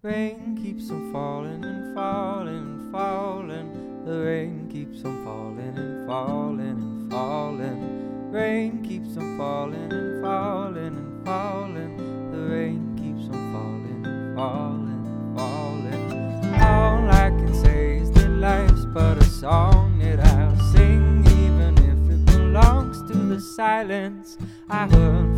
Rain keeps on falling and falling and falling. The rain keeps on falling and falling and falling. Rain keeps on falling and falling and falling. The rain keeps on falling and falling and falling. All I can say is that life's but a song that I'll sing, even if it belongs to the silence I heard